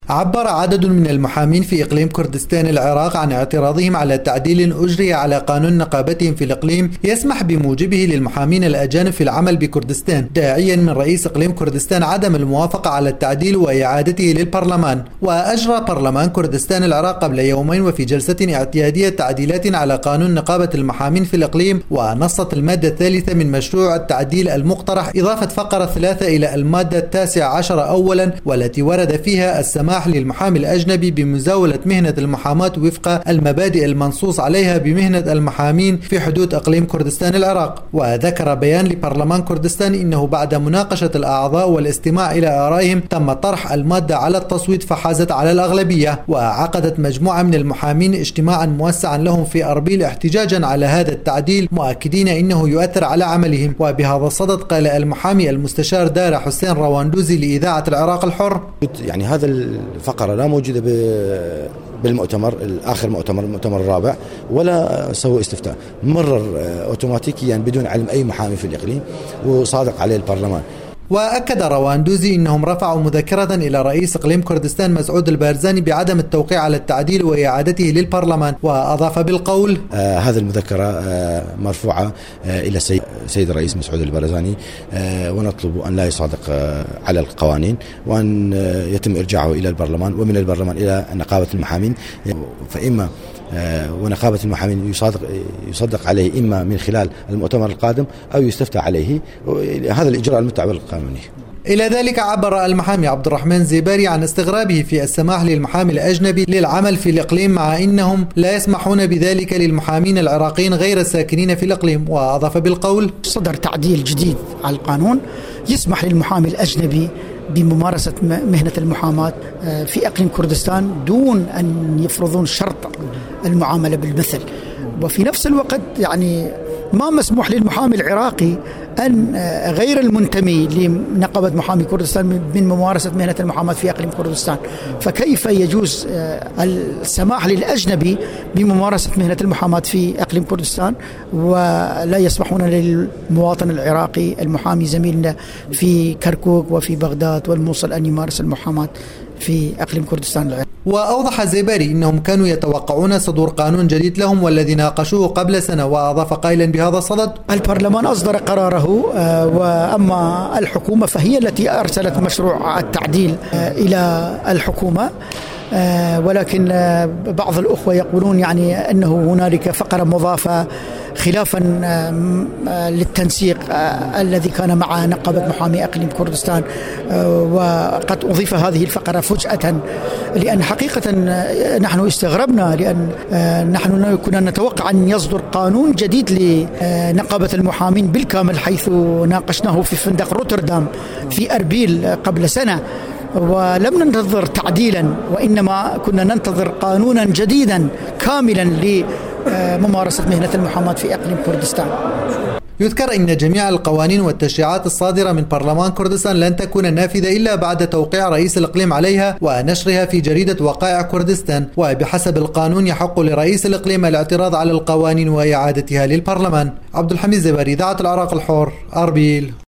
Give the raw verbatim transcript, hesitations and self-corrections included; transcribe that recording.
عبر عدد من المحامين في إقليم كردستان العراق عن اعتراضهم على تعديل أجري على قانون نقابتهم في الإقليم يسمح بموجبه للمحامين الأجانب في العمل بكردستان، داعيا من رئيس إقليم كردستان عدم الموافقة على التعديل وإعادته للبرلمان. وأجرى برلمان كردستان العراق قبل يومين وفي جلسة اعتيادية تعديلات على قانون نقابة المحامين في الإقليم، ونصت المادة الثالثة من مشروع التعديل المقترح إضافة فقرة ثلاثة إلى المادة التاسعة عشر أولا، والتي ورد فيها السماح للمحامي الأجنبي بمزاولة مهنة المحاماة وفق المبادئ المنصوص عليها بمهنة المحامين في حدود إقليم كردستان العراق. وذكر بيان لبرلمان كردستان إنه بعد مناقشة الأعضاء والاستماع إلى آرائهم تم طرح المادة على التصويت فحازت على الأغلبية. وعقدت مجموعة من المحامين اجتماعا موسعا لهم في أربيل احتجاجا على هذا التعديل، مؤكدين إنه يؤثر على عملهم. وبهذا الصدد قال المحامي المستشار دار حسين رواندوزي لإذاعة العراق الحر: يعني هذا الفقرة لا موجودة بالمؤتمر الآخر، مؤتمر المؤتمر الرابع، ولا سوى استفتاء، مرر أوتوماتيكيا بدون علم أي محامي في الإقليم وصادق عليه البرلمان. وأكد رواندوزي أنهم رفعوا مذكرة إلى رئيس إقليم كردستان مسعود البارزاني بعدم التوقيع على التعديل وإعادته للبرلمان. وأضاف بالقول: آه هذه المذكرة آه مرفوعة آه إلى السيد سيد الرئيس مسعود البارزاني، آه ونطلب أن لا يصادق آه على القوانين، وأن آه يتم إرجاعه إلى البرلمان ومن البرلمان إلى نقابة المحامين، فإما آه ونقابة المحامين يصادق يصدق عليه إما من خلال المؤتمر القادم أو يستفتى عليه. هذا الإجراء المتبع بالقانوني. إلى ذلك عبر المحامي عبد الرحمن زيباري عن استغرابه في السماح للمحامي الأجنبي للعمل في الإقليم، مع أنهم لا يسمحون بذلك للمحامين العراقيين غير الساكنين في الإقليم. وأضاف بالقول: صدر تعديل جديد على القانون يسمح للمحامي الأجنبي بممارسة مهنة المحاماة في إقليم كردستان دون أن يفرضون شرط المعاملة بالمثل. وفي نفس الوقت يعني ما مسموح للمحامي العراقي أن غير المنتمي لنقابة محامي كردستان من ممارسة مهنة المحاماة في إقليم كردستان. فكيف يجوز السماح للأجنبي بممارسة مهنة المحاماة في إقليم كردستان ولا يسمحون للمواطن العراقي المحامي زميلنا في كركوك وفي بغداد والموصل أن يمارس المحاماة في إقليم كردستان العراقي؟ وأوضح زيباري أنهم كانوا يتوقعون صدور قانون جديد لهم والذي ناقشوه قبل سنة. وأضاف قائلا بهذا الصدد: البرلمان أصدر قراره، وأما الحكومة فهي التي أرسلت مشروع التعديل إلى الحكومة. ولكن بعض الأخوة يقولون يعني أنه هنالك فقرة مضافة خلافا للتنسيق الذي كان مع نقابة محامي إقليم كردستان، وقد أضيف هذه الفقرة فجأة، لأن حقيقة نحن استغربنا، لأن نحن كنا نتوقع أن يصدر قانون جديد لنقابة المحامين بالكامل، حيث ناقشناه في فندق روتردام في أربيل قبل سنة، ولم ننتظر تعديلا، وإنما كنا ننتظر قانونا جديدا كاملا لممارسة مهنة المحاماة في إقليم كردستان. يذكر أن جميع القوانين والتشريعات الصادرة من برلمان كردستان لن تكون نافذة إلا بعد توقيع رئيس الإقليم عليها ونشرها في جريدة وقائع كردستان. وبحسب القانون يحق لرئيس الإقليم الاعتراض على القوانين وإعادتها للبرلمان. عبد الحميد زيباري، إذاعة العراق الحر، أربيل.